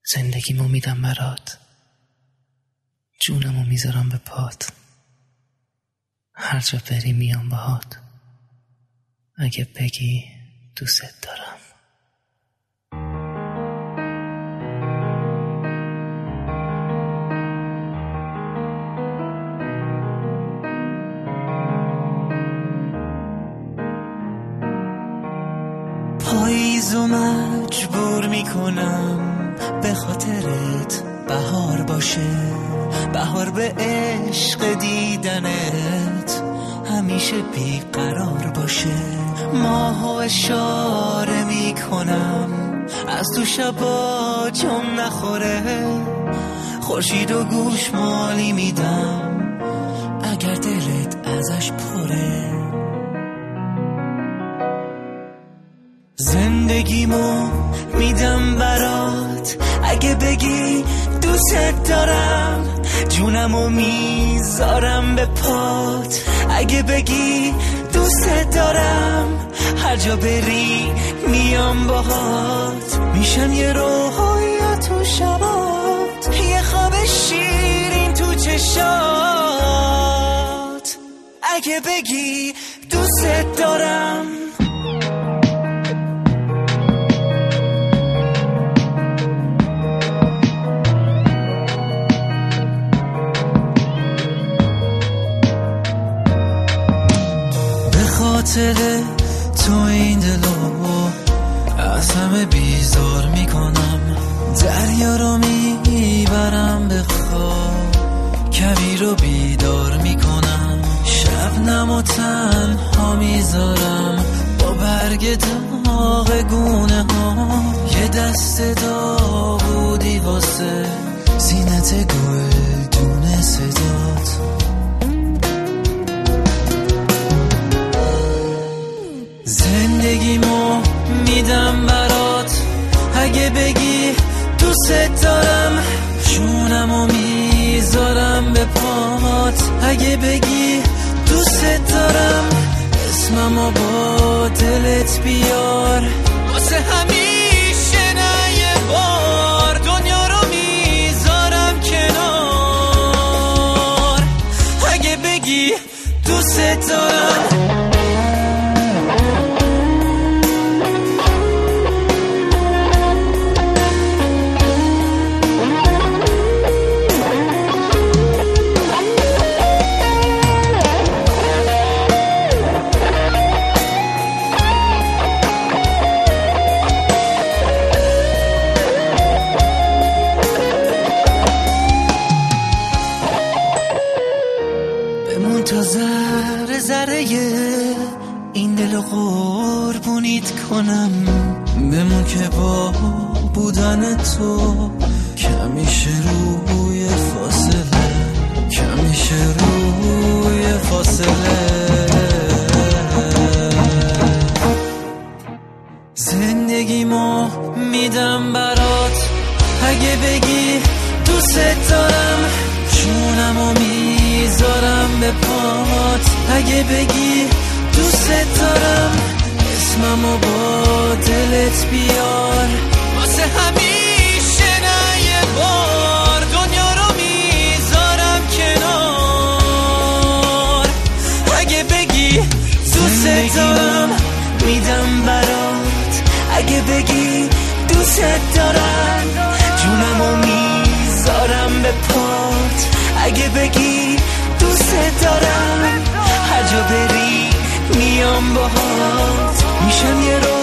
زندگیمو میدم برات، جونمو میذارم به پات، هر جا بری میام باهات، اگه بگی دوست دارم. پاییزو مجبور میکنم به خاطرت بهار باشه، بهار به عشق دیدنت همیشه بیقرار باشه. ماهو اشاره میکنم از تو شبا جم نخوره، خورشیدو گوشمالی میدم اگر دلت ازش پره. زندگیمو میدم برات، اگه بگی دوست دارم، جونمو میذارم به پات، اگه بگی دوست دارم، هر جا بری میام باهات، میشم یه روحایا تو شبات، یه خواب شیرین تو چشات، اگه بگی دوست دارم. خاطر تو این دلو از همه بیزار میکنم، دریا رو میبرم به خواب، کویر رو بیدار میکنم، شبنم و تنها میذارم با برگ داغ گونه ها، یه دست داوودی واسه زینت گل دونه صدات. زندگیمو میدم برات، اگه بگی دوست دارم، جونمو میذارم به پات، اگه بگی دوست دارم، اسممو با دلت بیار، واسه همیشه نه یه بار، دنیا رو میذارم کنار، اگه بگی دوست دارم. تا ذره ذره این دل قربونیت کنم، بمون که با بودن تو کمیشه روی فاصله، کمیشه روی فاصله. زندگیمو میدم برات، اگه بگی دوست دارم، جونمو میذارم به پات، اگه بگی دوست دارم، اسممو با دلت بیار، واسه همیشه نه یه بار، دنیا رو میذارم کنار، اگه بگی دوست دارم. میدم برات، اگه بگی دوست دارم، جونمو میذارم به پات، اگه بگی دوست دارم، هر جا بری میام باهات، میشم یه